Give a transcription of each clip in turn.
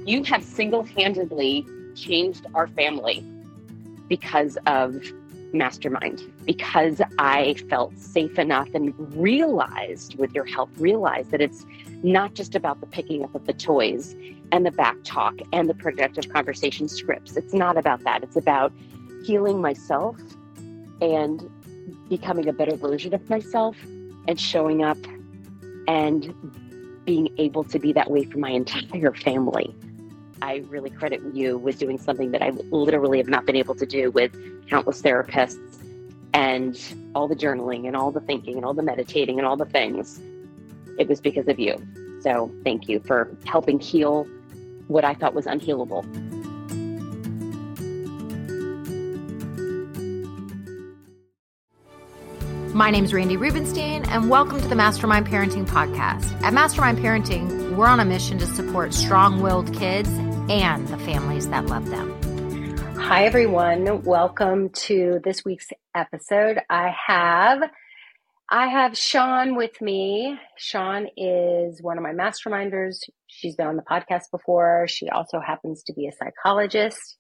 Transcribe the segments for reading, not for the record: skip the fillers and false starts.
You have single-handedly changed our family because of Mastermind, because I felt safe enough and realized with your help, that it's not just about the picking up of the toys and the back talk and the productive conversation scripts. It's not about that. It's about healing myself and becoming a better version of myself and showing up and being able to be that way for my entire family. I really credit you with doing something that I literally have not been able to do with countless therapists and all the journaling and all the thinking and all the meditating and all the things. It was because of you. So thank you for helping heal what I thought was unhealable. My name is Randy Rubenstein, and welcome to the Mastermind Parenting Podcast. At Mastermind Parenting, we're on a mission to support strong-willed kids and the families that love them. Hi, everyone. Welcome to this week's episode. I have Shawn with me. Shawn is one of my masterminders. She's been on the podcast before. She also happens to be a psychologist.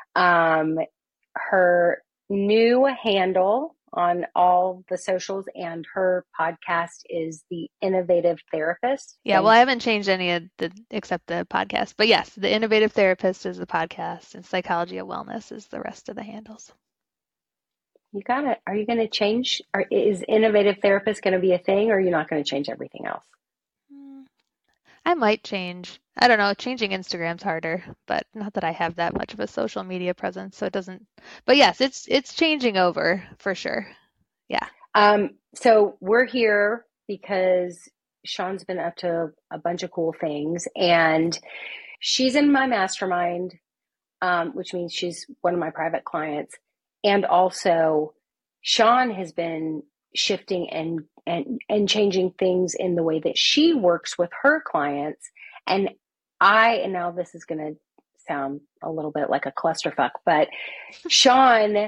Her new handle on all the socials and her podcast is The Innovative Therapist. Yeah, well, I haven't changed any of except the podcast. But yes, The Innovative Therapist is the podcast and Psychology of Wellness is the rest of the handles. You got it. Are you going to change? Is Innovative Therapist going to be a thing, or are you not going to change everything else? I might change. I don't know. Changing Instagram's harder, but not that I have that much of a social media presence, so it doesn't. But yes, it's changing over for sure. Yeah. So we're here because Shawn's been up to a bunch of cool things, and she's in my mastermind, which means she's one of my private clients. And also, Shawn has been shifting and changing things in the way that she works with her clients. And now this is going to sound a little bit like a clusterfuck, but Shawn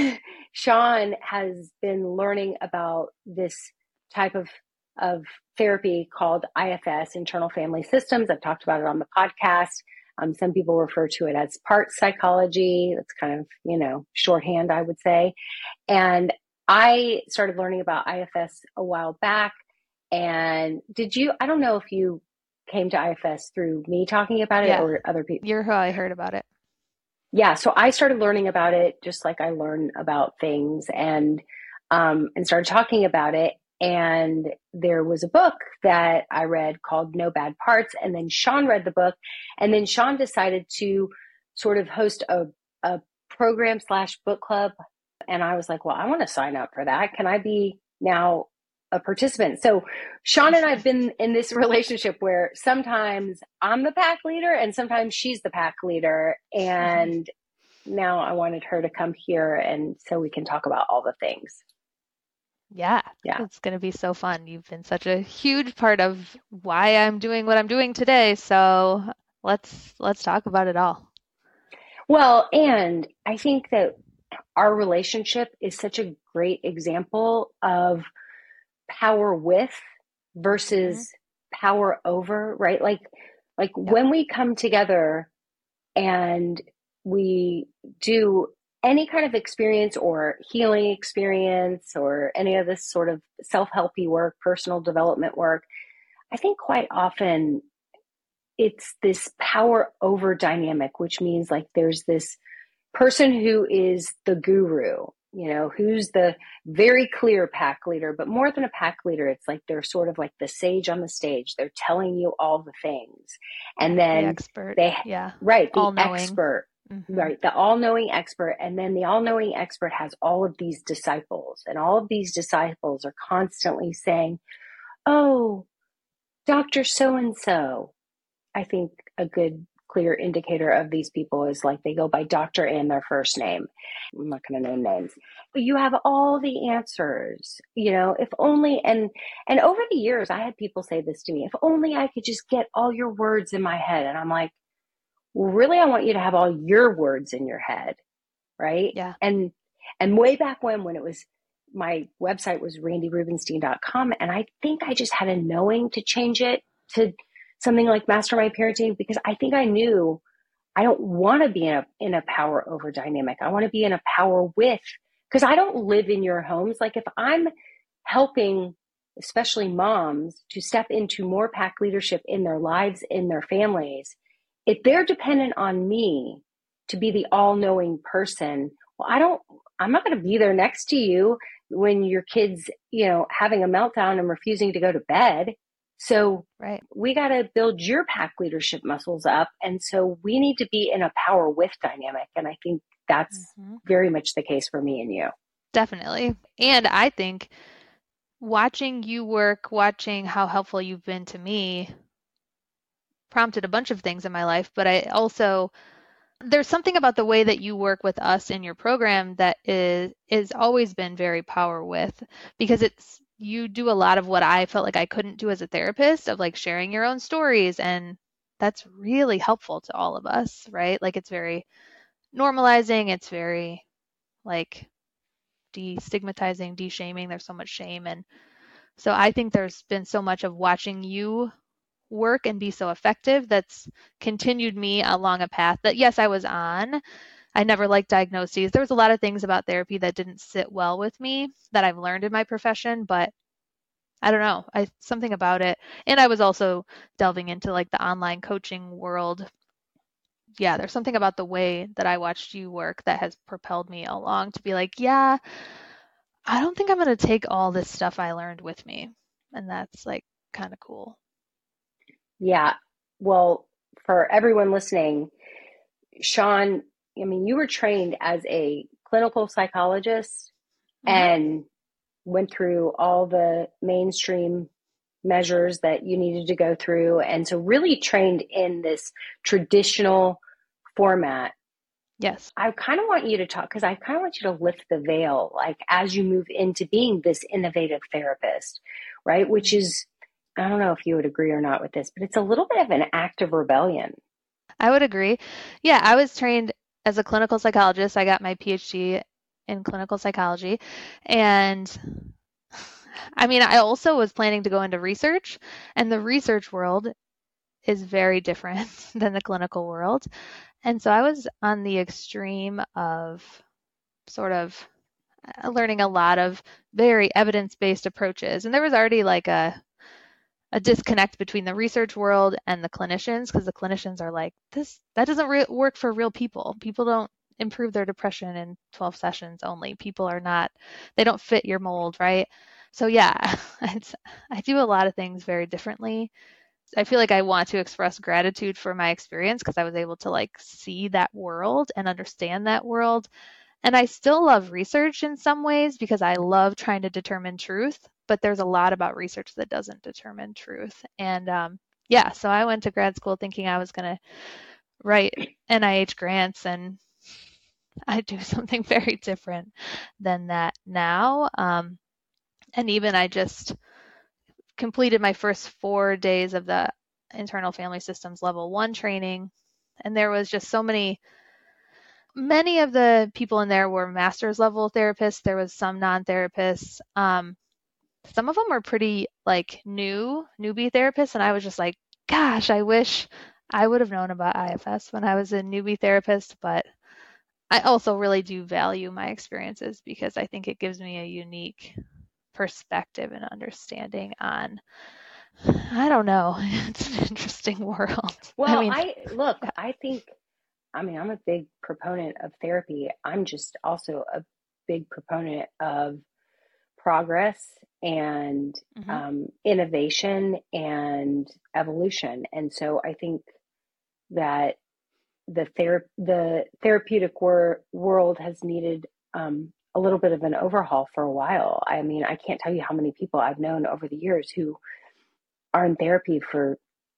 has been learning about this type of therapy called IFS, Internal Family Systems. I've talked about it on the podcast. Some people refer to it as part psychology. That's kind of, shorthand, I would say. And I started learning about IFS a while back. And I don't know if you came to IFS through me talking about it or other people. You're who I heard about it. Yeah. So I started learning about it just like I learn about things and started talking about it. And there was a book that I read called No Bad Parts. And then Shawn read the book. And then Shawn decided to sort of host a program / book club. And I was like, well, I want to sign up for that. Can I be now a participant? So Shawn and I have been in this relationship where sometimes I'm the pack leader and sometimes she's the pack leader. And now I wanted her to come here and so we can talk about all the things. Yeah, it's going to be so fun. You've been such a huge part of why I'm doing what I'm doing today. So let's talk about it all. Well, and I think that our relationship is such a great example of power with versus power over, right? Like when we come together and we do any kind of experience or healing experience or any of this sort of self-helpy work, personal development work, I think quite often it's this power over dynamic, which means like there's this person who is the guru, who's the very clear pack leader, but more than a pack leader, it's like they're sort of like the sage on the stage. They're telling you all the things. And then the expert. Right. The all-knowing expert. Right. The all-knowing expert. And then the all-knowing expert has all of these disciples, and all of these disciples are constantly saying, oh, Dr. So-and-so. I think a good clear indicator of these people is like they go by doctor and their first name. I'm not going to name names. But you have all the answers, if only, and over the years, I had people say this to me, if only I could just get all your words in my head. And I'm like, well, really, I want you to have all your words in your head. Right. Yeah. And way back when it was, my website was randyrubenstein.com. And I think I just had a knowing to change it to something like Mastermind Parenting because I think I knew I don't want to be in a power over dynamic. I want to be in a power with, because I don't live in your homes. Like if I'm helping, especially moms, to step into more pack leadership in their lives, in their families, if they're dependent on me to be the all-knowing person, well, I'm not going to be there next to you when your kid's, having a meltdown and refusing to go to bed. So Right. we got to build your pack leadership muscles up. And so we need to be in a power with dynamic. And I think that's very much the case for me and you. Definitely. And I think watching you work, watching how helpful you've been to me prompted a bunch of things in my life, but there's something about the way that you work with us in your program that is always been very power with, because you do a lot of what I felt like I couldn't do as a therapist, of like sharing your own stories, and that's really helpful to all of us, right? Like it's very normalizing, it's very like destigmatizing, de-shaming. There's so much shame, and so I think there's been so much of watching you work and be so effective that's continued me along a path that, yes, I was on. I never liked diagnoses. There was a lot of things about therapy that didn't sit well with me that I've learned in my profession, but I don't know, something about it. And I was also delving into like the online coaching world. Yeah, there's something about the way that I watched you work that has propelled me along to be like, yeah, I don't think I'm going to take all this stuff I learned with me. And that's like kind of cool. Yeah. Well, for everyone listening, Sean, you were trained as a clinical psychologist and went through all the mainstream measures that you needed to go through. And so really trained in this traditional format. Yes. I kind of want you to talk, because I kind of want you to lift the veil, like as you move into being this innovative therapist, right? Which is, I don't know if you would agree or not with this, but it's a little bit of an act of rebellion. I would agree. Yeah, I was trained as a clinical psychologist. I got my PhD in clinical psychology. And I also was planning to go into research, and the research world is very different than the clinical world. And so I was on the extreme of sort of learning a lot of very evidence-based approaches. And there was already like a disconnect between the research world and the clinicians, because the clinicians are like, that doesn't work for real people. People don't improve their depression in 12 sessions only. People are not, they don't fit your mold, right? So yeah, I do a lot of things very differently. I feel like I want to express gratitude for my experience because I was able to like see that world and understand that world. And I still love research in some ways because I love trying to determine truth, but there's a lot about research that doesn't determine truth. And so I went to grad school thinking I was going to write NIH grants, and I do something very different than that now. And even I just completed my first 4 days of the internal family systems level 1 training. And there was just many of the people in there were master's level therapists. There was some non-therapists. Some of them were pretty like newbie therapists. And I was just like, gosh, I wish I would have known about IFS when I was a newbie therapist. But I also really do value my experiences because I think it gives me a unique perspective and understanding on, I don't know, it's an interesting world. Well, I think, I'm a big proponent of therapy. I'm just also a big proponent of progress and innovation and evolution. And so I think that the therapeutic world has needed a little bit of an overhaul for a while. I can't tell you how many people I've known over the years who are in therapy for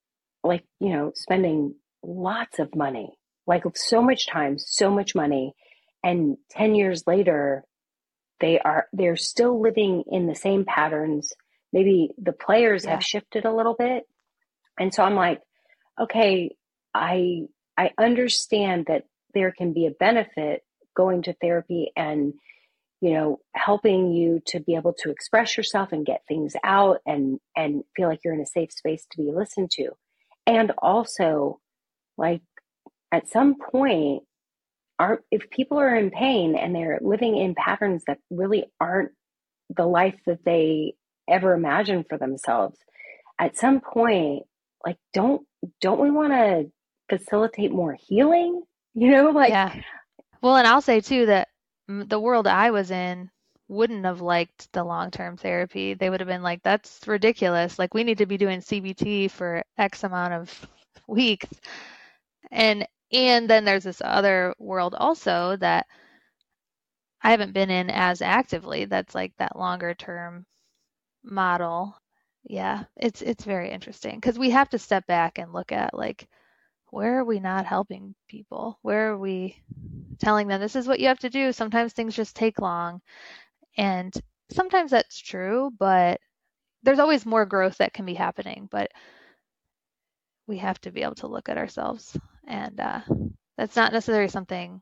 spending lots of money, like so much time, so much money. And 10 years later, they're still living in the same patterns. Maybe the players have shifted a little bit. And so I'm like, okay, I understand that there can be a benefit going to therapy and, helping you to be able to express yourself and get things out and feel like you're in a safe space to be listened to. And also, like, at some point, if people are in pain and they're living in patterns that really aren't the life that they ever imagined for themselves, at some point, like, don't we want to facilitate more healing? Like, Yeah. Well, and I'll say too that the world I was in wouldn't have liked the long-term therapy. They would have been like, that's ridiculous. Like, we need to be doing CBT for X amount of weeks. And then there's this other world also that I haven't been in as actively. That's like that longer term model. Yeah, it's very interesting because we have to step back and look at like where are we not helping people? Where are we telling them this is what you have to do? Sometimes things just take long, and sometimes that's true, but there's always more growth that can be happening. But we have to be able to look at ourselves, and that's not necessarily something,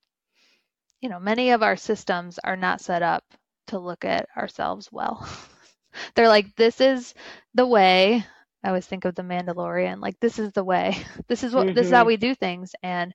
many of our systems are not set up to look at ourselves well. They're like, this is the way. I always think of the Mandalorian, like this is the way. This is how we do things. And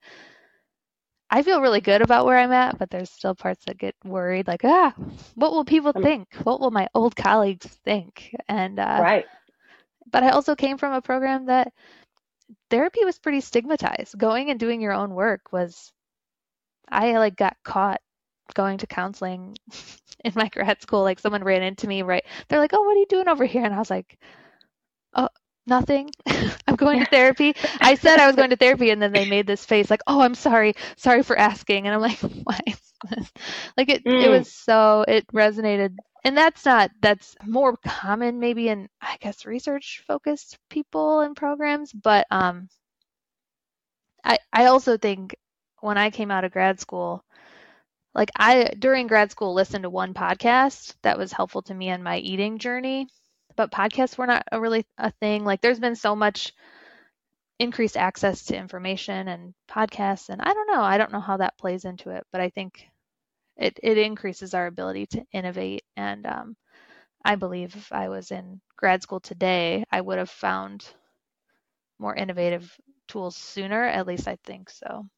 I feel really good about where I'm at, but there's still parts that get worried, like, what will people think? What will my old colleagues think? And right. But I also came from a program that therapy was pretty stigmatized. Going and doing your own work was, I like got caught going to counseling in my grad school. Like someone ran into me, right? They're like, "Oh, what are you doing over here?" And I was like, "Oh, nothing. I'm going to therapy." I said I was going to therapy, and then they made this face like, "Oh, I'm sorry. Sorry for asking." And I'm like, "Why?" Like it was so, it resonated. And that's more common maybe in, I guess, research focused people and programs. But I also think when I came out of grad school, like I during grad school listened to one podcast that was helpful to me on my eating journey, but podcasts were not really a thing. Like there's been so much increased access to information and podcasts, and I don't know how that plays into it, but I think it increases our ability to innovate. And I believe if I was in grad school today, I would have found more innovative tools sooner. At least I think so.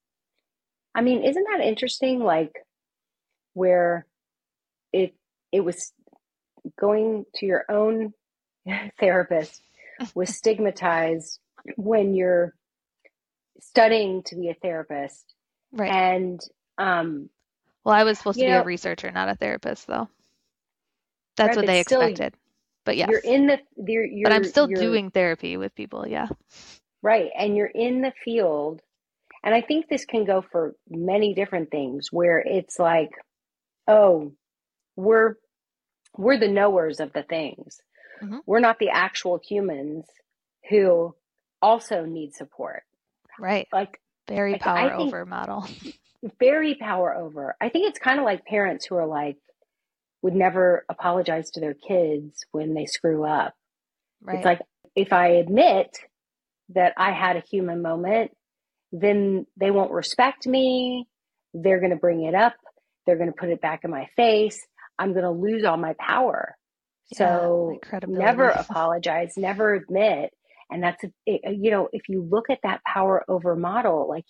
I mean, isn't that interesting? Like where it was going to your own therapist was stigmatized when you're studying to be a therapist. Right. And well, I was supposed to be a researcher, not a therapist, though. That's right, what they expected. But yes, but I'm still doing therapy with people. Yeah. Right. And you're in the field. And I think this can go for many different things where it's like, oh, we're the knowers of the things. Mm-hmm. We're not the actual humans who also need support. Right. Like very power over model. Very power over. I think it's kind of like parents who are like, would never apologize to their kids when they screw up. Right. It's like, if I admit that I had a human moment, then they won't respect me. They're going to bring it up. They're going to put it back in my face. I'm going to lose all my power. So never apologize, never admit. And that's, if you look at that power over model, like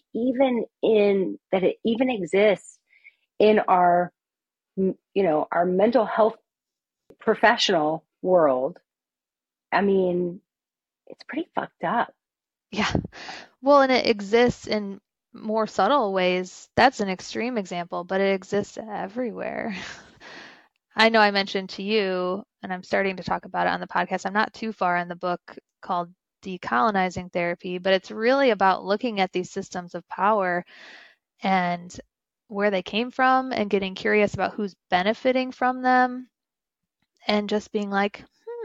it even exists in our, our mental health professional world. I mean, it's pretty fucked up. Yeah. Well, and it exists in more subtle ways. That's an extreme example, but it exists everywhere. I know I mentioned to you, and I'm starting to talk about it on the podcast, I'm not too far in the book called Decolonizing Therapy, but it's really about looking at these systems of power and where they came from and getting curious about who's benefiting from them and just being like,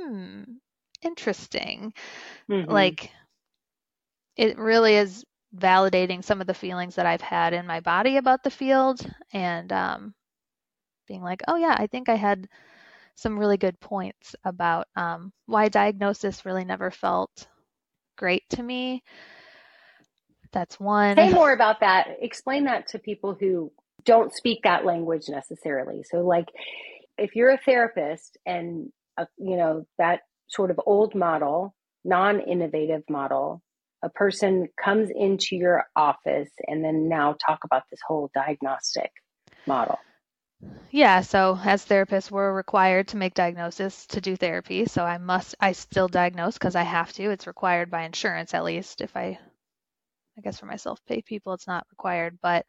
interesting. Mm-hmm. Like, it really is validating some of the feelings that I've had in my body about the field and being like, oh yeah, I think I had some really good points about why diagnosis really never felt great to me. That's one. Say more about that. Explain that to people who don't speak that language necessarily. So like if you're a therapist and, that sort of old model non-innovative model, a person comes into your office and then now talk about this whole diagnostic model. Yeah, so as therapists, we're required to make diagnosis to do therapy. So I still diagnose because I have to. It's required by insurance, at least. If I guess for my self-pay people, it's not required. But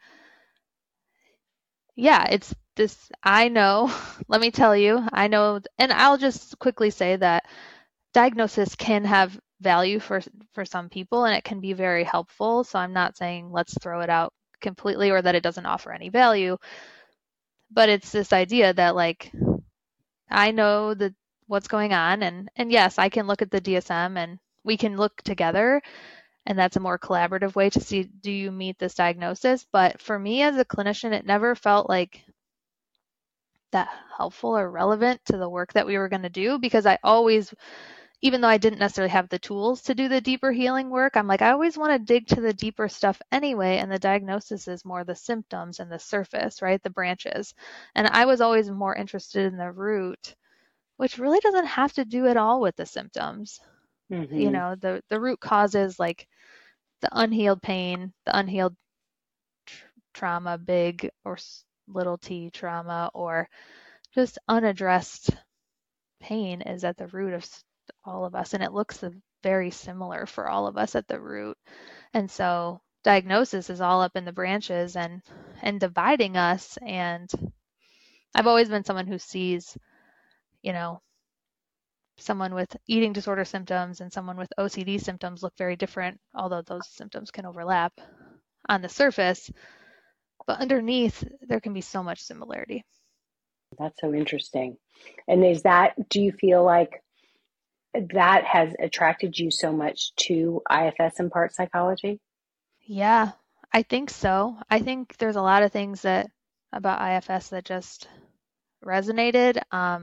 yeah, it's this, I know, let me tell you, I know, and I'll just quickly say that diagnosis can have value for some people and it can be very helpful. So I'm not saying let's throw it out completely or that it doesn't offer any value. But it's this idea that like I know that what's going on and yes, I can look at the DSM and we can look together and that's a more collaborative way to see, do you meet this diagnosis? But for me as a clinician, it never felt like that helpful or relevant to the work that we were going to do because I always, even though I didn't necessarily have the tools to do the deeper healing work, I'm like, I always want to dig to the deeper stuff anyway. And the diagnosis is more the symptoms and the surface, right? The branches. And I was always more interested in the root, which really doesn't have to do at all with the symptoms. Mm-hmm. You know, the root causes like the unhealed pain, the unhealed trauma, big or little t trauma, or just unaddressed pain is at the root of all of us. And it looks very similar for all of us at the root. And so diagnosis is all up in the branches and dividing us. And I've always been someone who sees, you know, someone with eating disorder symptoms and someone with OCD symptoms look very different, although those symptoms can overlap on the surface. But underneath, there can be so much similarity. That's so interesting. And do you feel like that has attracted you so much to IFS and part psychology? Yeah, I think so. I think there's a lot of things about IFS that just resonated.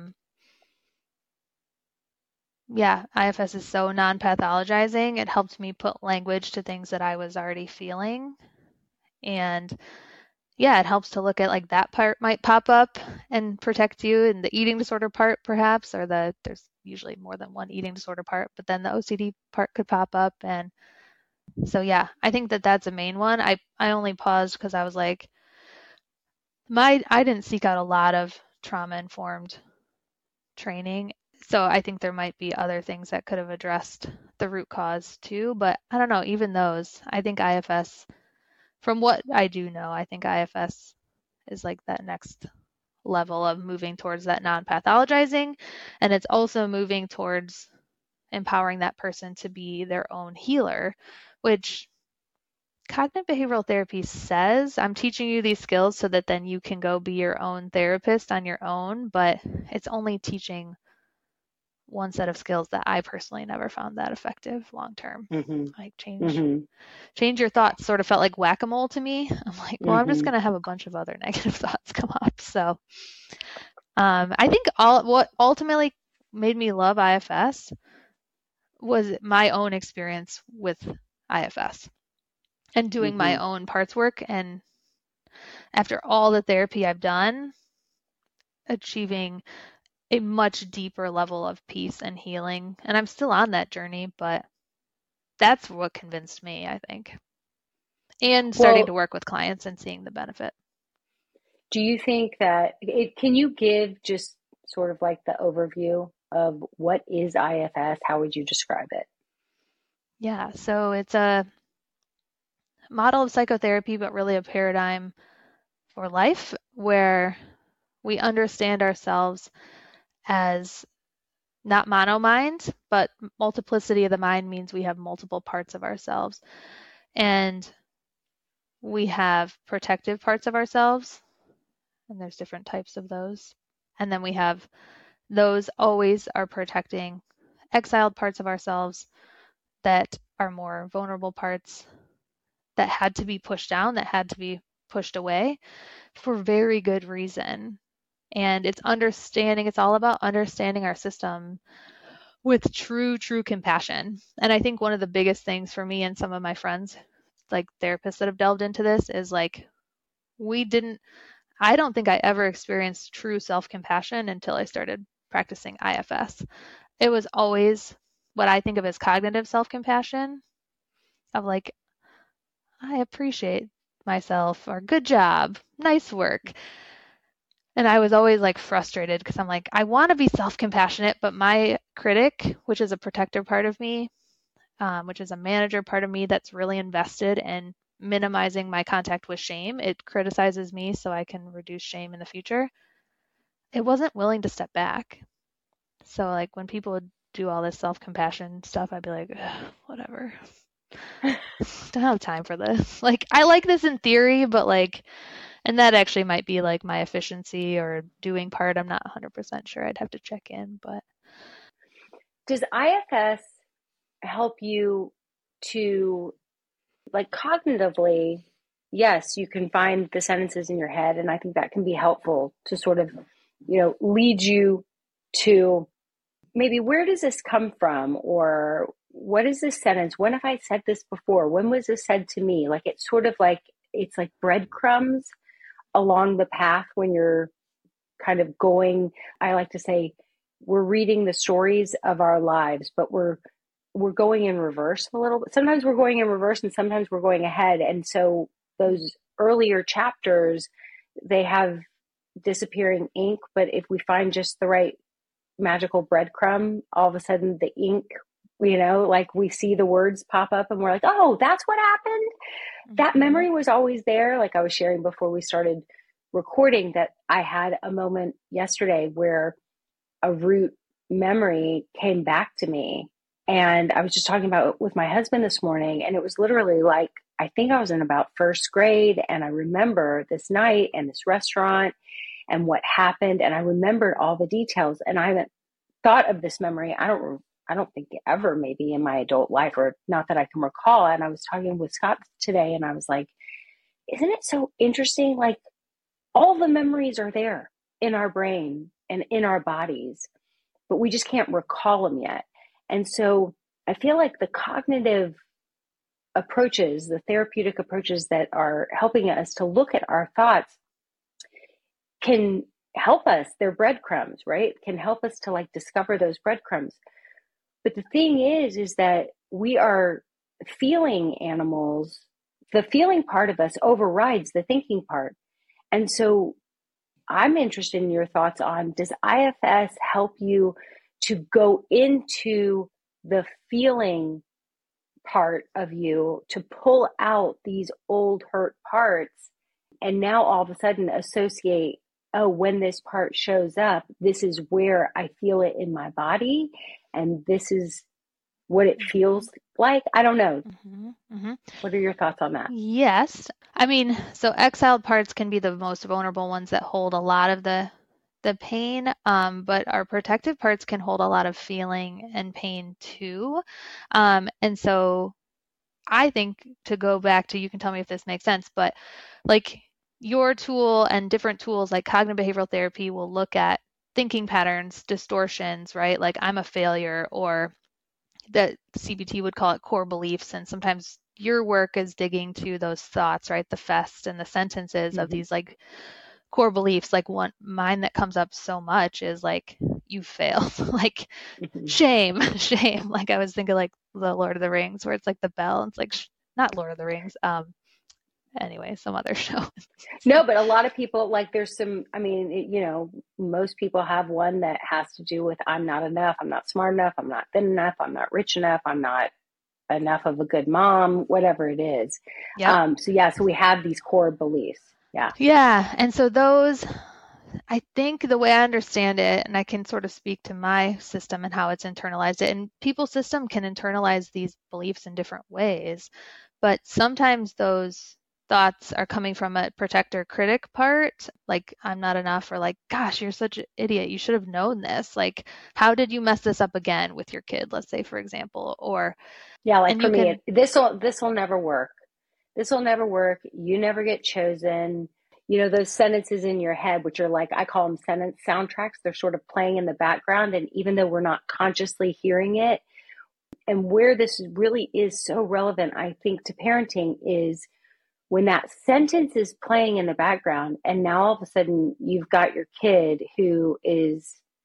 Yeah, IFS is so non-pathologizing. It helped me put language to things that I was already feeling. And yeah, it helps to look at like that part might pop up and protect you, and the eating disorder part perhaps, or there's usually more than one eating disorder part, but then the OCD part could pop up. And so yeah, I think that's a main one. I only paused because I was like, I didn't seek out a lot of trauma-informed training. So I think there might be other things that could have addressed the root cause too, but I don't know, even those, I think IFS, from what I do know, I think IFS is like that next level of moving towards that non-pathologizing, and it's also moving towards empowering that person to be their own healer, which cognitive behavioral therapy says, I'm teaching you these skills so that then you can go be your own therapist on your own, but it's only teaching one set of skills that I personally never found that effective long term. Mm-hmm. Like change your thoughts sort of felt like whack-a-mole to me. I'm like, well, I'm just going to have a bunch of other negative thoughts come up. So I think what ultimately made me love IFS was my own experience with IFS and doing my own parts work. And after all the therapy I've done, achieving a much deeper level of peace and healing. And I'm still on that journey, but that's what convinced me, I think. And starting to work with clients and seeing the benefit. Do you think that can you give just sort of like the overview of what is IFS? How would you describe it? Yeah, so it's a model of psychotherapy, but really a paradigm for life where we understand ourselves as not mono-mind, but multiplicity of the mind means we have multiple parts of ourselves. And we have protective parts of ourselves, and there's different types of those. And then we have those always are protecting exiled parts of ourselves that are more vulnerable parts that had to be pushed down, that had to be pushed away for very good reason. And it's all about understanding our system with true compassion. And I think one of the biggest things for me and some of my friends, like therapists that have delved into this, is like, I don't think I ever experienced true self-compassion until I started practicing IFS. It was always what I think of as cognitive self-compassion of like, I appreciate myself, or good job, nice work. And I was always like frustrated because I'm like, I want to be self-compassionate, but my critic, which is a protector part of me, which is a manager part of me that's really invested in minimizing my contact with shame, it criticizes me so I can reduce shame in the future. It wasn't willing to step back. So like when people would do all this self-compassion stuff, I'd be like, whatever. Don't have time for this. Like, I like this in theory, but like, and that actually might be like my efficiency or doing part. I'm not 100% sure. I'd have to check in, but. Does IFS help you to, like, cognitively? Yes, you can find the sentences in your head, and I think that can be helpful to sort of, lead you to maybe, where does this come from? Or what is this sentence? When have I said this before? When was this said to me? Like, it's sort of like, it's like breadcrumbs along the path when you're kind of going. I like to say we're reading the stories of our lives, but we're going in reverse a little bit. Sometimes we're going in reverse and sometimes we're going ahead. And so those earlier chapters, they have disappearing ink, but if we find just the right magical breadcrumb, all of a sudden the ink, like we see the words pop up and we're like, oh, that's what happened. That memory was always there. Like I was sharing before we started recording, that I had a moment yesterday where a root memory came back to me. And I was just talking about it with my husband this morning, and it was literally like, I think I was in about first grade, and I remember this night and this restaurant and what happened, and I remembered all the details. And I haven't thought of this memory, I don't think ever, maybe in my adult life, or not that I can recall. And I was talking with Scott today, and I was like, isn't it so interesting? Like, all the memories are there in our brain and in our bodies, but we just can't recall them yet. And so I feel like the cognitive approaches, the therapeutic approaches that are helping us to look at our thoughts, can help us. They're breadcrumbs, right? Can help us to like discover those breadcrumbs. But the thing is that we are feeling animals. The feeling part of us overrides the thinking part. And so I'm interested in your thoughts on, does IFS help you to go into the feeling part of you, to pull out these old hurt parts, and now all of a sudden associate, oh, when this part shows up, this is where I feel it in my body, and this is what it feels like? I don't know. What are your thoughts on that? Yes. I mean, so exiled parts can be the most vulnerable ones that hold a lot of the pain, but our protective parts can hold a lot of feeling and pain too. And so I think, to go back to, you can tell me if this makes sense, but like your tool and different tools like cognitive behavioral therapy will look at thinking patterns, distortions, right? Like, I'm a failure, or that CBT would call it core beliefs. And sometimes your work is digging to those thoughts, right? The fest and the sentences of these like core beliefs. Like, one mine that comes up so much is like, you failed. Like, shame. Like, I was thinking like the Lord of the Rings, where it's like the bell. It's like, not Lord of the Rings. Anyway, some other show. No, but a lot of people, like, there's some, I mean, most people have one that has to do with, I'm not enough, I'm not smart enough, I'm not thin enough, I'm not rich enough, I'm not enough of a good mom, whatever it is. Yep. So we have these core beliefs. Yeah. And so those, I think the way I understand it, and I can sort of speak to my system and how it's internalized it, and people's system can internalize these beliefs in different ways, but sometimes those thoughts are coming from a protector critic part, like, I'm not enough, or like, gosh, you're such an idiot, you should have known this, like, how did you mess this up again with your kid, let's say, for example. Or like, for me, this will never work, you never get chosen. Those sentences in your head, which are like, I call them sentence soundtracks, they're sort of playing in the background, and even though we're not consciously hearing it. And where this really is so relevant, I think, to parenting is when that sentence is playing in the background, and now all of a sudden you've got your kid who is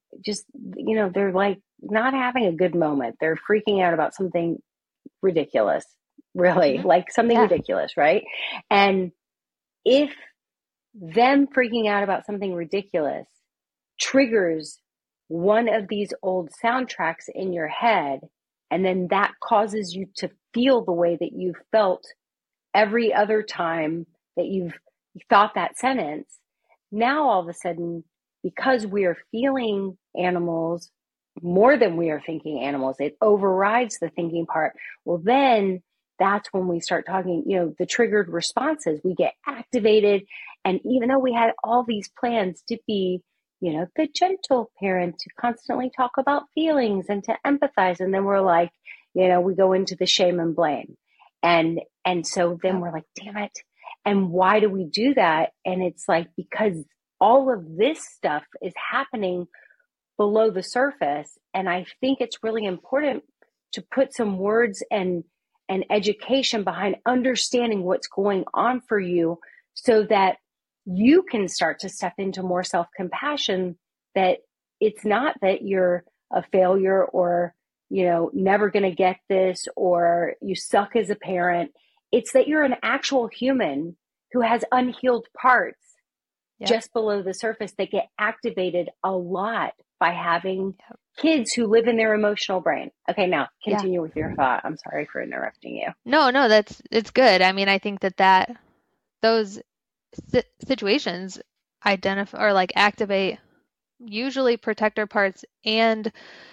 just, they're like not having a good moment. They're freaking out about something ridiculous, really, like something ridiculous, right? And if them freaking out about something ridiculous triggers one of these old soundtracks in your head, and then that causes you to feel the way that you've felt every other time that you've thought that sentence, now all of a sudden, because we are feeling animals more than we are thinking animals, it overrides the thinking part. Well, then that's when we start talking, the triggered responses, we get activated. And even though we had all these plans to be, the gentle parent, to constantly talk about feelings and to empathize, and then we're like, we go into the shame and blame. And so then we're like, damn it. And why do we do that? And it's like, because all of this stuff is happening below the surface. And I think it's really important to put some words and education behind understanding what's going on for you, so that you can start to step into more self-compassion, that it's not that you're a failure or, never going to get this, or you suck as a parent. It's that you're an actual human who has unhealed parts just below the surface that get activated a lot by having kids who live in their emotional brain. Okay, now continue with your thought. I'm sorry for interrupting you. No, it's good. I mean, I think that those situations identify or like activate usually protector parts, and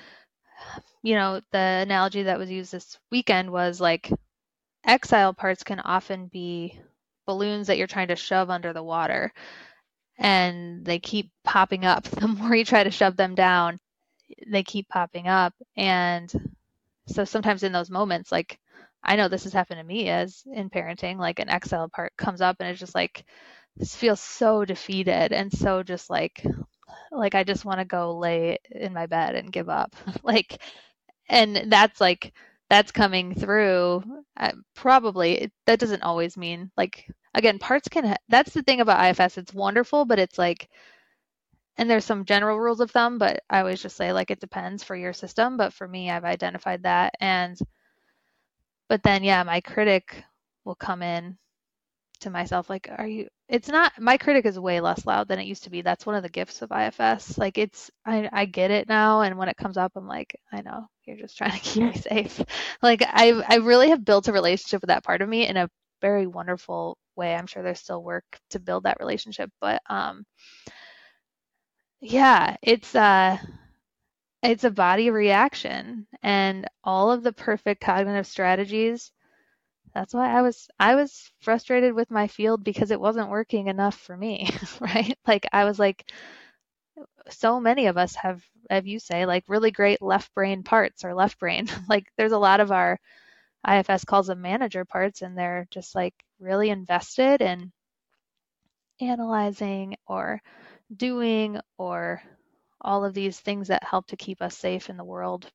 the analogy that was used this weekend was like exile parts can often be balloons that you're trying to shove under the water, and they keep popping up. The more you try to shove them down, they keep popping up. And so sometimes in those moments, like I know this has happened to me as in parenting, like an exile part comes up and it's just like, this feels so defeated and so just like I just want to go lay in my bed and give up. And that's coming through. Probably that doesn't always mean again, parts that's the thing about IFS. It's wonderful, but it's and there's some general rules of thumb, but I always just say it depends for your system. But for me, I've identified that. But then, my critic will come in to myself it's not, my critic is way less loud than it used to be. That's one of the gifts of IFS. I get it now. And when it comes up, I'm like, I know you're just trying to keep me safe. I really have built a relationship with that part of me in a very wonderful way. I'm sure there's still work to build that relationship, but it's a body reaction, and all of the perfect cognitive strategies. That's why I was frustrated with my field, because it wasn't working enough for me, right? I was so many of us have you say, really great left brain parts or left brain. There's a lot of our IFS calls them manager parts, and they're just really invested in analyzing or doing or all of these things that help to keep us safe in the world.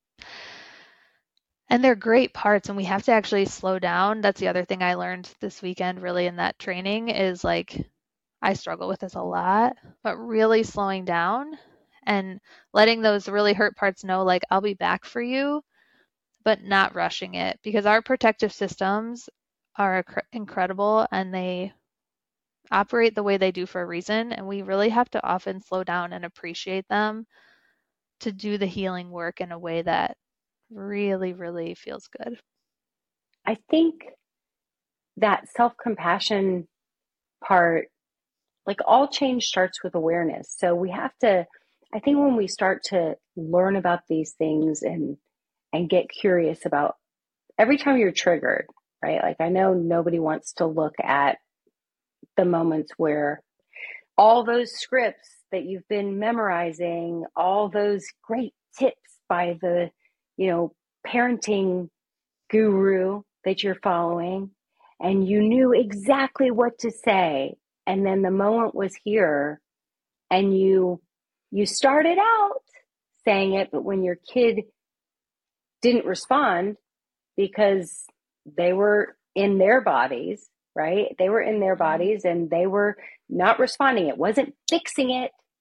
And they're great parts, and we have to actually slow down. That's the other thing I learned this weekend really in that training is I struggle with this a lot, but really slowing down and letting those really hurt parts know I'll be back for you, but not rushing it, because our protective systems are incredible and they operate the way they do for a reason, and we really have to often slow down and appreciate them to do the healing work in a way that really, really feels good. I think that self-compassion part, all change starts with awareness. So we have to, I think when we start to learn about these things and get curious about every time you're triggered, right? I know nobody wants to look at the moments where all those scripts that you've been memorizing, all those great tips by the, parenting guru that you're following, and you knew exactly what to say. And then the moment was here and you started out saying it, but when your kid didn't respond because they were in their bodies, right? They were in their bodies and they were not responding. It wasn't fixing it,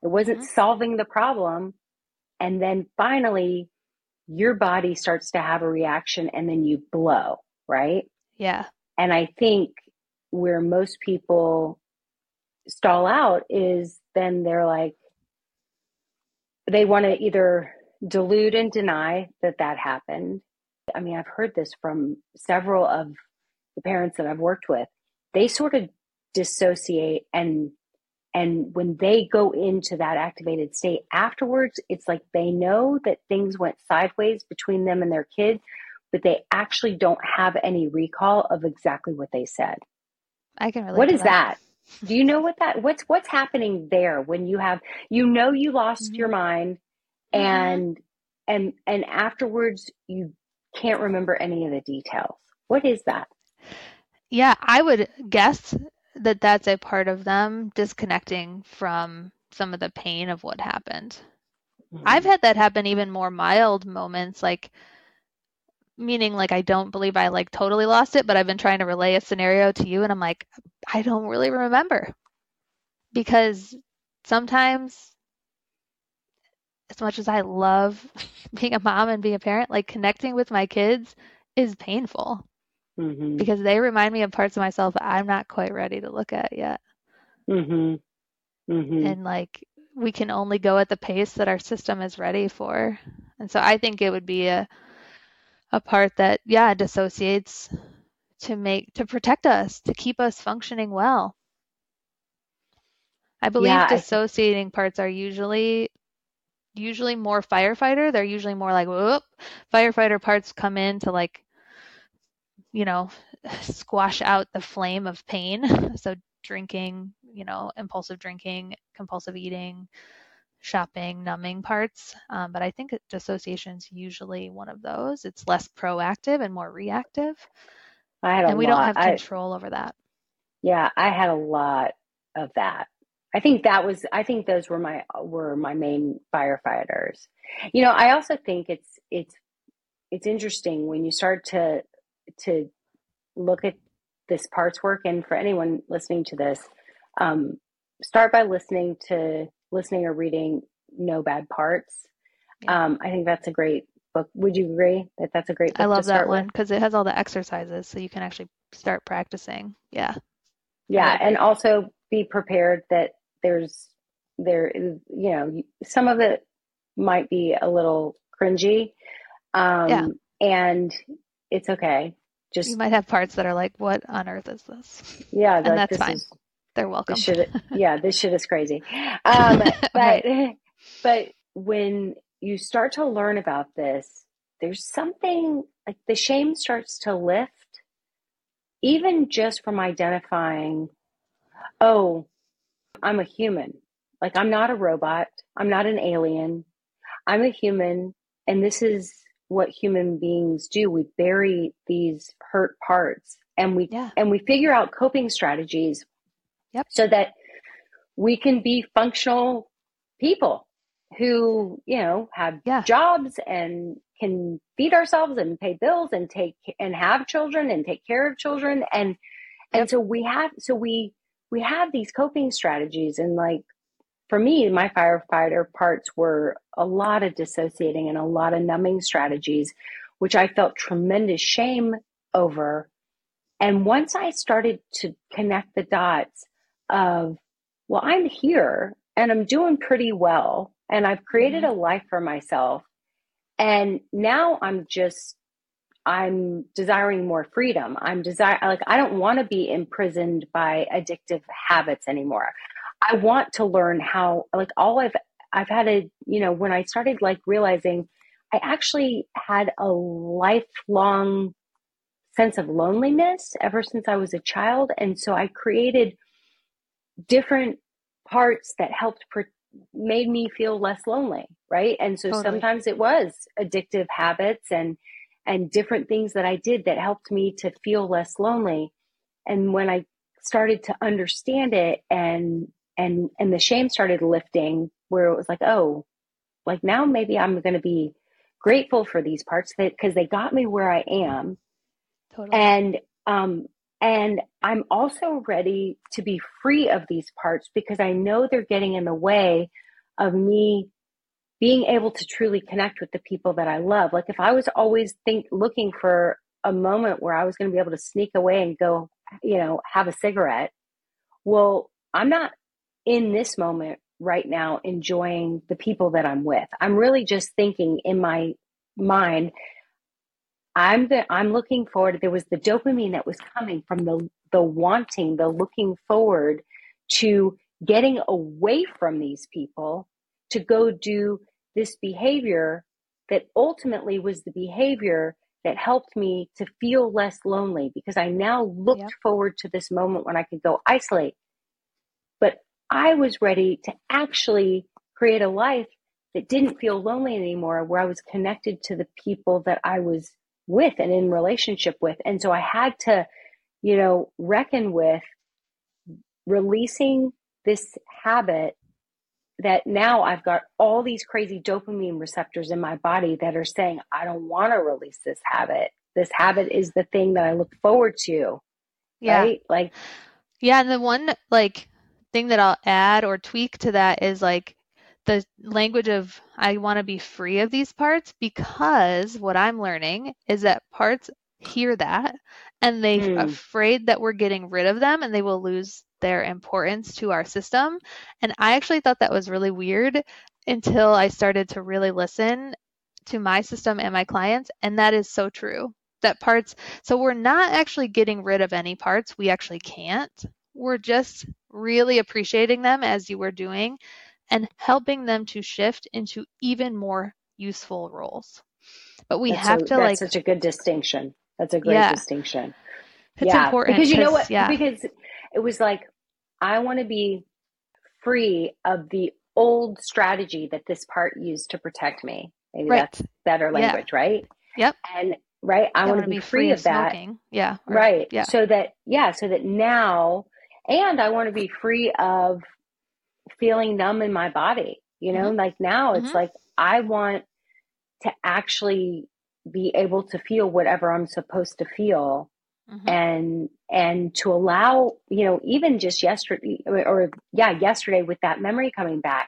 It wasn't solving the problem. And then finally, your body starts to have a reaction and then you blow, right? Yeah. And I think where most people stall out is then they're like, they want to either delude and deny that that happened. I mean, I've heard this from several of the parents that I've worked with. They sort of dissociate, and when they go into that activated state afterwards, it's like they know that things went sideways between them and their kid, but they actually don't have any recall of exactly what they said. I can relate What to is that? Do you know what's happening there when you have, you lost your mind and afterwards you can't remember any of the details? What is that? Yeah, I would guess that that's a part of them disconnecting from some of the pain of what happened. I've had that happen, even more mild moments, like meaning like I don't believe I like totally lost it, but I've been trying to relay a scenario to you and I'm like, I don't really remember. Because sometimes, as much as I love being a mom and being a parent, like connecting with my kids is painful because they remind me of parts of myself I'm not quite ready to look at yet. And like we can only go at the pace that our system is ready for. And so I think it would be a part that, yeah, dissociates to protect us, to keep us functioning well. I believe dissociating parts are usually more firefighter. They're usually more like, whoop, firefighter parts come in to like, squash out the flame of pain. So drinking, impulsive drinking, compulsive eating, shopping, numbing parts. But I think dissociation is usually one of those. It's less proactive and more reactive. And we don't have control over that. Yeah, I had a lot of that. I think those were my main firefighters. I also think it's interesting when you start to look at this parts work, and for anyone listening to this, start by listening or reading No Bad Parts. Yeah. I think that's a great book. Would you agree that that's a great book? I love that one because it has all the exercises, so you can actually start practicing. Yeah. Yeah, and also be prepared that some of it might be a little cringy, and it's okay. Just you might have parts that are like, what on earth is this? Yeah, and that's fine. They're welcome. This shit is crazy. But when you start to learn about this, there's something like the shame starts to lift, even just from identifying, oh, I'm a human. Like, I'm not a robot. I'm not an alien. I'm a human. And this is what human beings do. We bury these hurt parts and we figure out coping strategies so that we can be functional people who, have jobs and can feed ourselves and pay bills and have children and take care of children. And so we have these coping strategies. And like, for me, my firefighter parts were a lot of dissociating and a lot of numbing strategies, which I felt tremendous shame over. And once I started to connect the dots of, well, I'm here and I'm doing pretty well and I've created a life for myself. And now I'm desiring more freedom. I don't want to be imprisoned by addictive habits anymore. I want to learn how, like, I've had when I started like realizing I actually had a lifelong sense of loneliness ever since I was a child. And so I created different parts that made me feel less lonely. Right. And so sometimes it was addictive habits and different things that I did that helped me to feel less lonely. And when I started to understand it and the shame started lifting, where it was like, oh, like now maybe I'm going to be grateful for these parts because they got me where I am. Totally. And I'm also ready to be free of these parts because I know they're getting in the way of me being able to truly connect with the people that I love. Like if I was always looking for a moment where I was going to be able to sneak away and go, have a cigarette. Well, I'm not in this moment right now enjoying the people that I'm with. I'm really just thinking in my mind, I'm looking forward. There was the dopamine that was coming from the wanting, the looking forward to getting away from these people to go do this behavior that ultimately was the behavior that helped me to feel less lonely, because I now looked forward to this moment when I could go isolate. But I was ready to actually create a life that didn't feel lonely anymore, where I was connected to the people that I was with and in relationship with. And so I had to, reckon with releasing this habit that now I've got all these crazy dopamine receptors in my body that are saying, I don't want to release this habit. This habit is the thing that I look forward to. Yeah. Right? Like, yeah. And the one thing that I'll add or tweak to that is the language of, I want to be free of these parts, because what I'm learning is that parts hear that and they're afraid that we're getting rid of them and they will lose their importance to our system. And I actually thought that was really weird until I started to really listen to my system and my clients. And that is so true. That parts, so we're not actually getting rid of any parts. We actually can't. We're just really appreciating them as you were doing and helping them to shift into even more useful roles. But we have to that's such a good distinction. That's a great distinction. It's important. Because you know what? Yeah. Because it was like, I want to be free of the old strategy that this part used to protect me. Maybe that's better language, right? Yep. And I want to be free of that. Smoking. Yeah. Right. Yeah. So that now, and I want to be free of feeling numb in my body, like now it's like, I want to actually be able to feel whatever I'm supposed to feel. And to allow, even just yesterday with that memory coming back,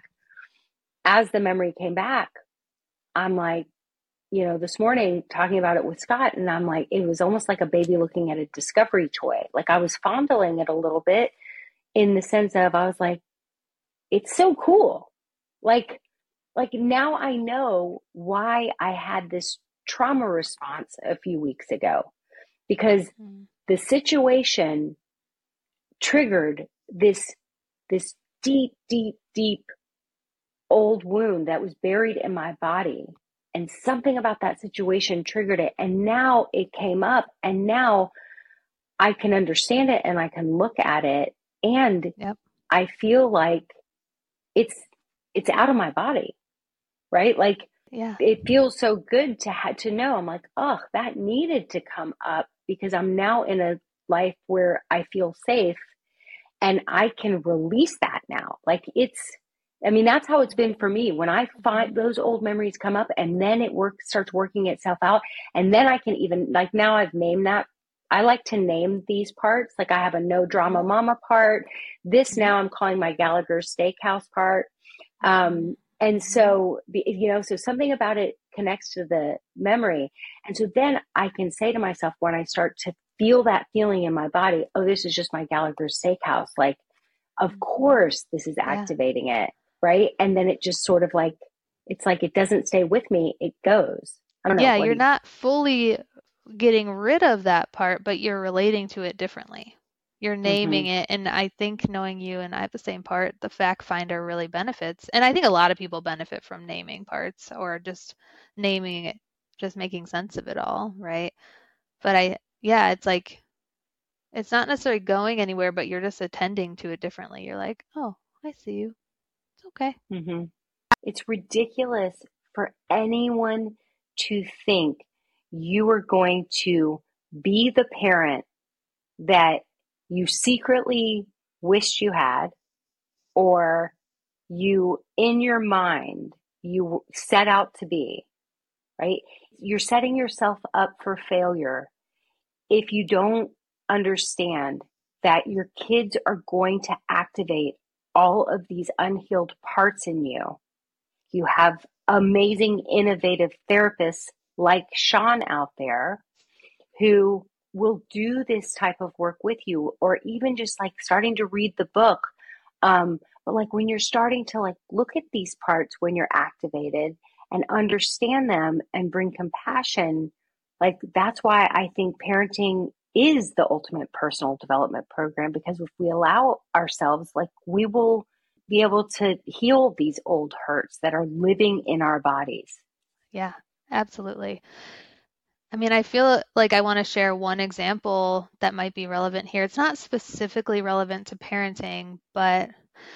as the memory came back, I'm like, this morning talking about it with Scott, and I'm like, it was almost like a baby looking at a discovery toy. Like I was fondling it a little bit, in the sense of, I was like, it's so cool. Like now I know why I had this trauma response a few weeks ago, because the situation triggered this deep, deep, deep old wound that was buried in my body. And something about that situation triggered it. And now it came up, and now I can understand it and I can look at it, and I feel like it's out of my body, right? Like, it feels so good to know. I'm like, oh, that needed to come up, because I'm now in a life where I feel safe and I can release that now. Like that's how it's been for me. When I find those old memories come up, and then it starts working itself out. And then I can even, like, now I've named that. I like to name these parts. Like I have a no drama mama part. This now I'm calling my Gallagher Steakhouse part. And so, so something about it connects to the memory. And so then I can say to myself, when I start to feel that feeling in my body, oh, this is just my Gallagher Steakhouse. Like, of course, this is activating it. Right. And then it just sort of like, it's like, it doesn't stay with me. It goes. I don't know. Yeah. You're not fully getting rid of that part, but you're relating to it differently. You're naming it. And I think, knowing you and I have the same part, the fact finder really benefits. And I think a lot of people benefit from naming parts, or just naming it, just making sense of it all. Right. But it's like, it's not necessarily going anywhere, but you're just attending to it differently. You're like, oh, I see you. It's okay. It's ridiculous for anyone to think you are going to be the parent that you secretly wished you had, or you, in your mind, you set out to be, right? You're setting yourself up for failure if you don't understand that your kids are going to activate all of these unhealed parts in you. You have amazing, innovative therapists like Sean out there who will do this type of work with you, or even just like starting to read the book. But like when you're starting to like look at these parts when you're activated and understand them and bring compassion, like that's why I think parenting is the ultimate personal development program, because if we allow ourselves, like we will be able to heal these old hurts that are living in our bodies. Yeah, absolutely. I mean, I feel like I want to share one example that might be relevant here. It's not specifically relevant to parenting, but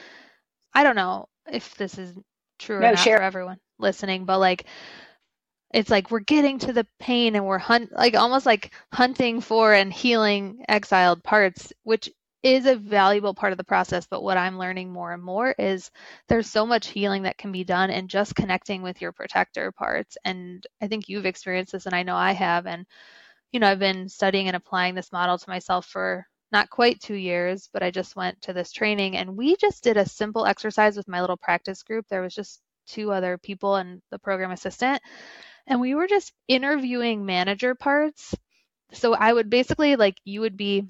I don't know if this is true or No, not share. for everyone listening, but like it's like we're getting to the pain and we're almost like hunting for and healing exiled parts, which is a valuable part of the process. But what I'm learning more and more is there's so much healing that can be done in just connecting with your protector parts. And I think you've experienced this, and I know I have. And, I've been studying and applying this model to myself for not quite 2 years, but I just went to this training and we just did a simple exercise with my little practice group. There was just 2 other people and the program assistant, and we were just interviewing manager parts. So I would basically, like, you would be,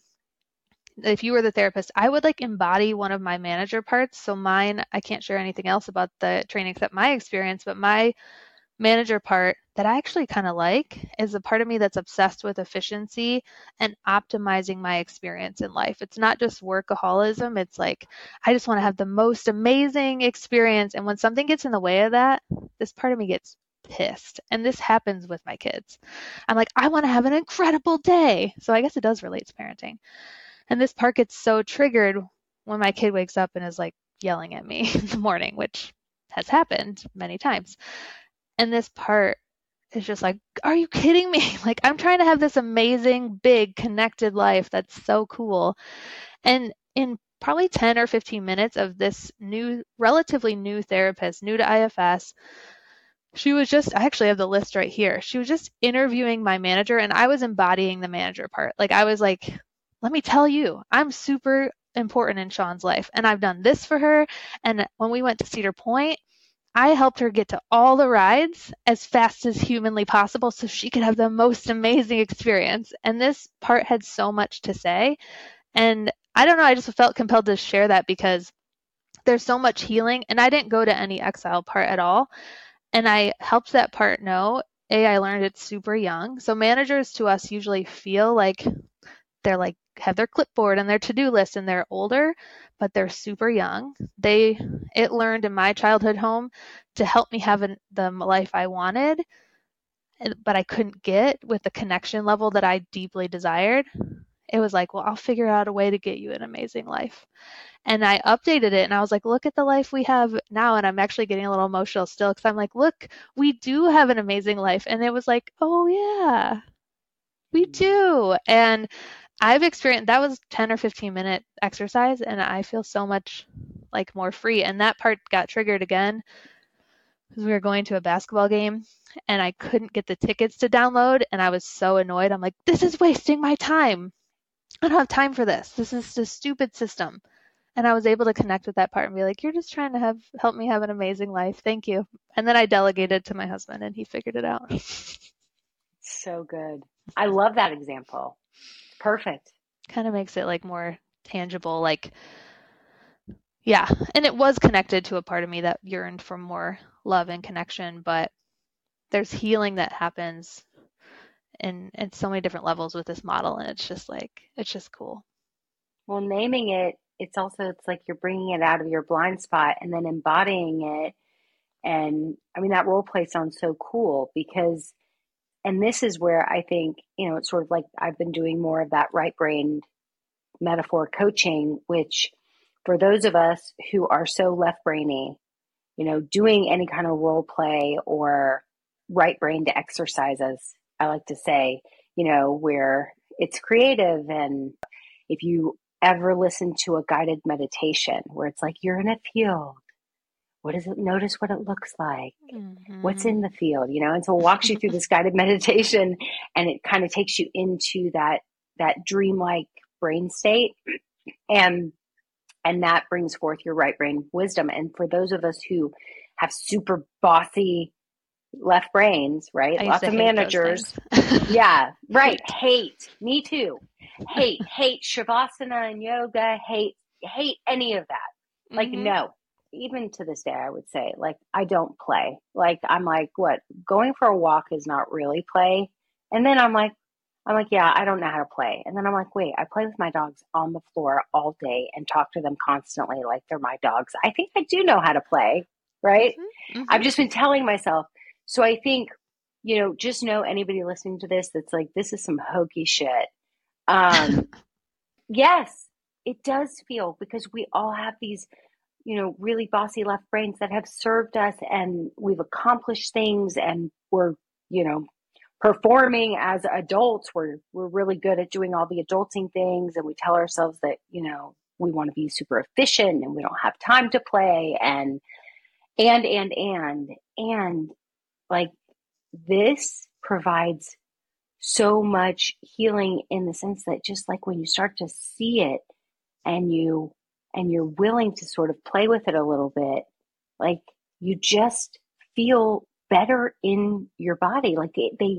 if you were the therapist, I would like embody one of my manager parts. So mine, I can't share anything else about the training except my experience, but my manager part that I actually kind of like is a part of me that's obsessed with efficiency and optimizing my experience in life. It's not just workaholism. It's like, I just want to have the most amazing experience. And when something gets in the way of that, this part of me gets pissed. And this happens with my kids. I'm like, I want to have an incredible day. So I guess it does relate to parenting. And this part gets so triggered when my kid wakes up and is like yelling at me in the morning, which has happened many times. And this part is just like, are you kidding me? Like, I'm trying to have this amazing, big, connected life that's so cool. And in probably 10 or 15 minutes of this relatively new therapist, new to IFS, she was just, I actually have the list right here. She was just interviewing my manager, and I was embodying the manager part. Like, I was like, let me tell you, I'm super important in Sean's life, and I've done this for her. And when we went to Cedar Point, I helped her get to all the rides as fast as humanly possible so she could have the most amazing experience. And this part had so much to say. And I don't know, I just felt compelled to share that because there's so much healing. And I didn't go to any exile part at all. And I helped that part know, I learned it's super young. So managers to us usually feel like they're like, have their clipboard and their to-do list, and they're older, but they're super young. It learned in my childhood home to help me have the life I wanted, but I couldn't get with the connection level that I deeply desired. It was like, well, I'll figure out a way to get you an amazing life. And I updated it and I was like, look at the life we have now. And I'm actually getting a little emotional still because I'm like, look, we do have an amazing life. And it was like, oh yeah, we do. And I've experienced, that was 10 or 15 minute exercise, and I feel so much like more free. And that part got triggered again because we were going to a basketball game and I couldn't get the tickets to download, and I was so annoyed. I'm like, this is wasting my time. I don't have time for this. This is a stupid system. And I was able to connect with that part and be like, you're just trying to help me have an amazing life. Thank you. And then I delegated to my husband and he figured it out. So good. I love that example. Perfect. Kind of makes it like more tangible, like, yeah. And it was connected to a part of me that yearned for more love and connection, but there's healing that happens in so many different levels with this model. And it's just cool. Well, naming it, it's like you're bringing it out of your blind spot and then embodying it. And I mean, that role play sounds so cool because, and this is where I think, it's sort of like I've been doing more of that right-brained metaphor coaching, which for those of us who are so left-brainy, doing any kind of role play or right-brained exercises, I like to say, where it's creative. And if you ever listen to a guided meditation where it's like you're in a field, what is it? Notice what it looks like. Mm-hmm. What's in the field, and so it walks you through this guided meditation, and it kind of takes you into that dreamlike brain state. And And that brings forth your right brain wisdom. And for those of us who have super bossy left brains, right? I used Lots to of hate managers. those things. Yeah, right. Hate. Me too. Hate Shavasana and yoga. Hate any of that. Like, no. Even to this day, I would say, like, I don't play. Like, I'm like, what? Going for a walk is not really play. And then I'm like, yeah, I don't know how to play. And then I'm like, wait, I play with my dogs on the floor all day and talk to them constantly like they're my dogs. I think I do know how to play, right? I've just been telling myself. So I think, just know anybody listening to this that's like, this is some hokey shit. Yes, it does feel, because we all have these, really bossy left brains that have served us, and we've accomplished things, and we're, performing as adults. We're really good at doing all the adulting things, and we tell ourselves that, we want to be super efficient and we don't have time to play, and like, this provides so much healing, in the sense that just like when you start to see it and you're willing to sort of play with it a little bit, like, you just feel better in your body. Like,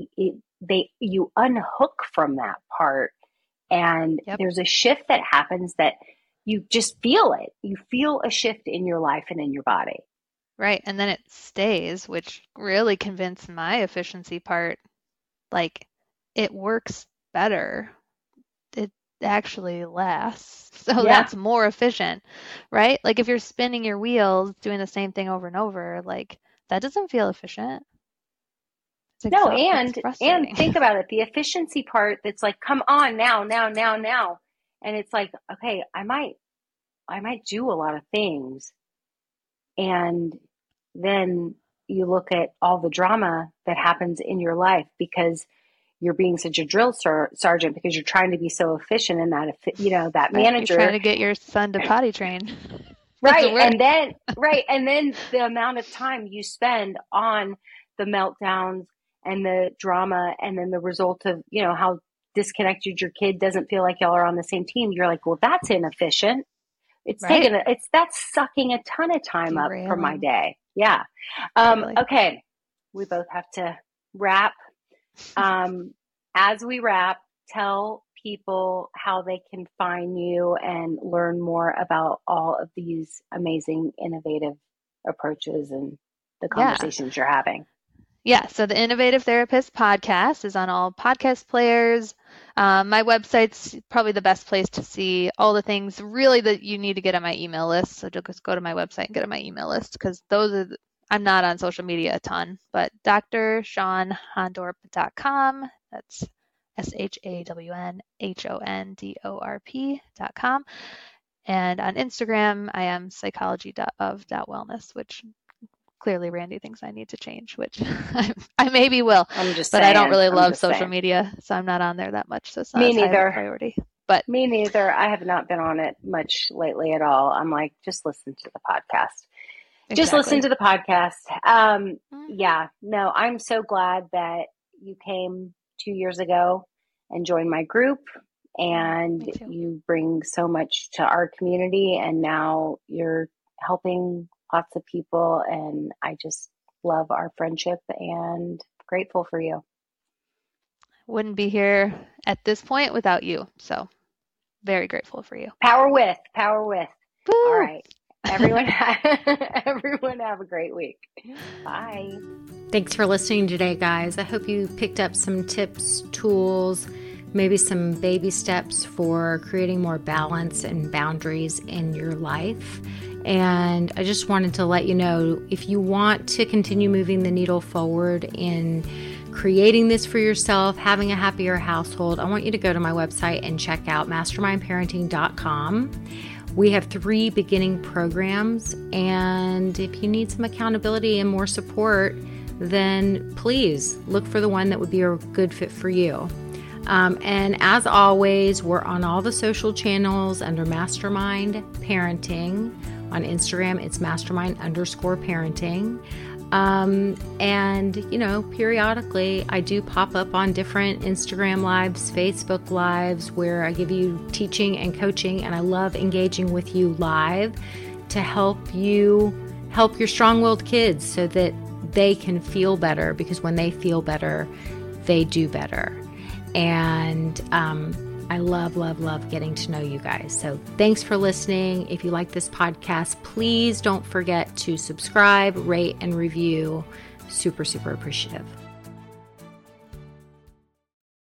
you unhook from that part, and there's a shift that happens that you just feel it. You feel a shift in your life and in your body. Right. And then it stays, which really convinced my efficiency part. Like, it works better. It actually lasts. So that's more efficient, right? Like, if you're spinning your wheels, doing the same thing over and over, like, that doesn't feel efficient. No, and think about it. The efficiency part that's like, come on now. And it's like, okay, I might do a lot of things. And then you look at all the drama that happens in your life because you're being such a drill sergeant, because you're trying to be so efficient, and that, that manager. You're trying to get your son to potty train. Right. And then the amount of time you spend on the meltdowns and the drama, and then the result of, how disconnected your kid doesn't feel like y'all are on the same team. You're like, well, that's inefficient. That's sucking a ton of time up from my day. Yeah. Okay. We both have to wrap. As we wrap, tell people how they can find you and learn more about all of these amazing, innovative approaches and the conversations you're having. Yeah, so the Innovative Therapist podcast is on all podcast players. My website's probably the best place to see all the things really that you need to get on my email list. So just go to my website and get on my email list, because I'm not on social media a ton, but DrShawnHondorp.com. That's ShawnHondorp.com. And on Instagram, I am psychology.of.wellness, which clearly Randy thinks I need to change, which I maybe will. I don't really love social media, so I'm not on there that much. So it's not a priority. But me neither. I have not been on it much lately at all. I'm like, just listen to the podcast. Just listen to the podcast. Yeah, no, I'm so glad that you came 2 years ago and joined my group, and you bring so much to our community, and now you're helping lots of people, and I just love our friendship and grateful for you. Wouldn't be here at this point without you. So very grateful for you. Power with. Woo! All right. Everyone have a great week. Bye. Thanks for listening today, guys. I hope you picked up some tips, tools, maybe some baby steps for creating more balance and boundaries in your life. And I just wanted to let you know, if you want to continue moving the needle forward in creating this for yourself, having a happier household, I want you to go to my website and check out mastermindparenting.com. We have 3 beginning programs, and if you need some accountability and more support, then please look for the one that would be a good fit for you. And as always, we're on all the social channels under Mastermind Parenting. On Instagram, it's mastermind_parenting. And, periodically I do pop up on different Instagram lives, Facebook lives, where I give you teaching and coaching, and I love engaging with you live to help you help your strong-willed kids so that they can feel better, because when they feel better, they do better. And I love, love, love getting to know you guys. So thanks for listening. If you like this podcast, please don't forget to subscribe, rate, and review. Super, super appreciative.